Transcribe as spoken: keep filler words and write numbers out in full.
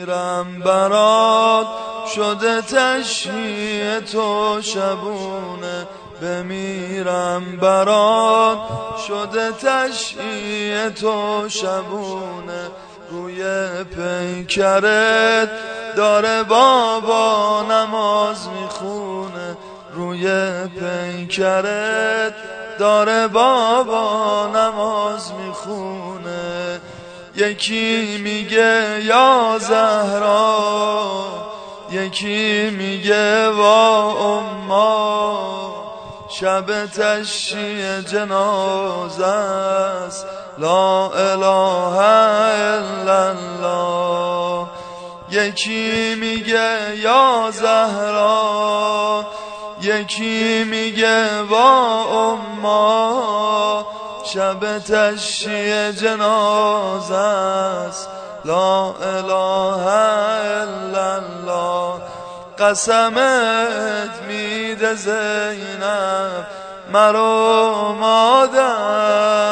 بمیرم برات شده تشییع تو شبونه، بمیرم برات شده تشییع تو شبونه. روی پیکرت داره بابا نماز میخونه، روی پیکرت داره بابا نماز میخونه. یکی میگه یا زهرا، یکی میگه وا اما، شب تشییع جنازه است لا اله الا الله. یکی میگه یا زهرا، یکی میگه وا اما، شب تشییع جنازه است لا اله الا الله. قسمت میده زینب مرو مادر،